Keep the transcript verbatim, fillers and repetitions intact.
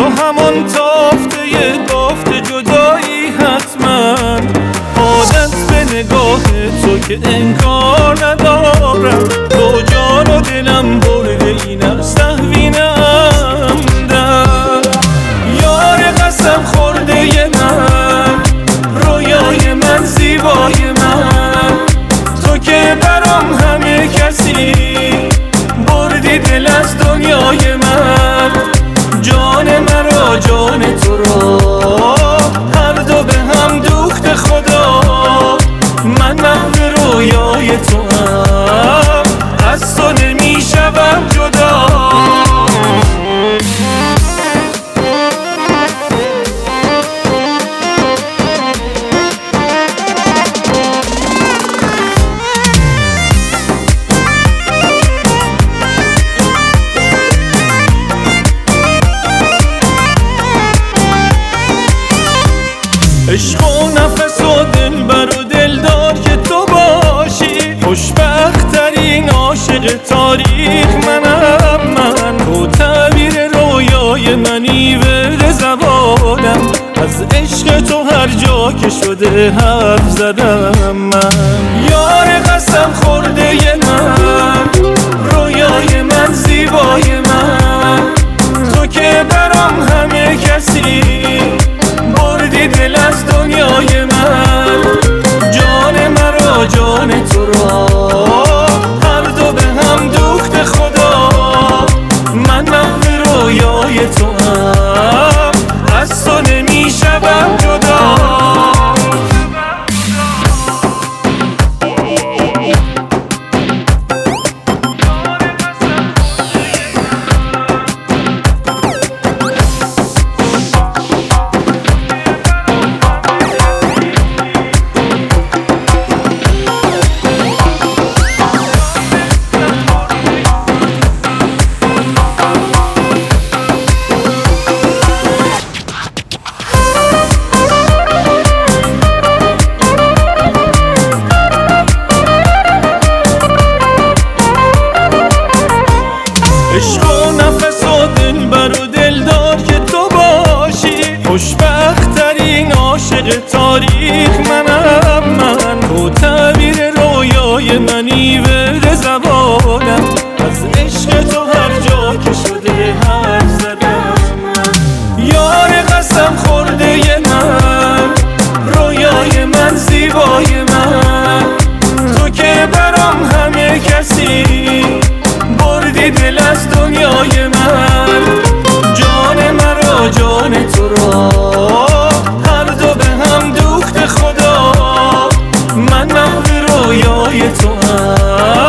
تو همون تافته بافت جدایی حتما، عادت به نگاه تو که انکار ندارم، تو جان و دلم برده این سهوی نمدم. یار قسم خورده من، رویای من، زیبای من، تو که برام همه کسی، بردی دل از دنیای من. جان مرا جان تو را هر دو به هم دوخت خدا، من محو رویای تو هم، از تو نمی شوم جدا. عشق و نفس و دلبر و دلدار که تو باشی، خوشبخت ترین عاشق تاریخ منم من. تو تعبیر رویای منی، ورد زبانم، از عشق تو هر جا که شده حرف زدم من. یار قسم خورده من، رویای من، زیبای من، تو که برام همه کسی، بردی دل از دنیای من. جان مرا جان تو را هر دو به هم دوخت خدا، من محو رویای تو هم، از تو نمی شوم جدا. عشق و نفس و دلبر و دلدار که تو باشی، خوشبخت ترین عاشق تاریخ منم من. تو تعبیر رویای منی، ورد زبانم، از عشق تو هر جا که شده حرف زدم من. یار قسم خورده من، رویای من، زیبای من، تو که برام همه کسی، بردی دل از دنیای من. جان مرا جان تو را هر دو به هم دوخت خدا، من محو رویای تو هم.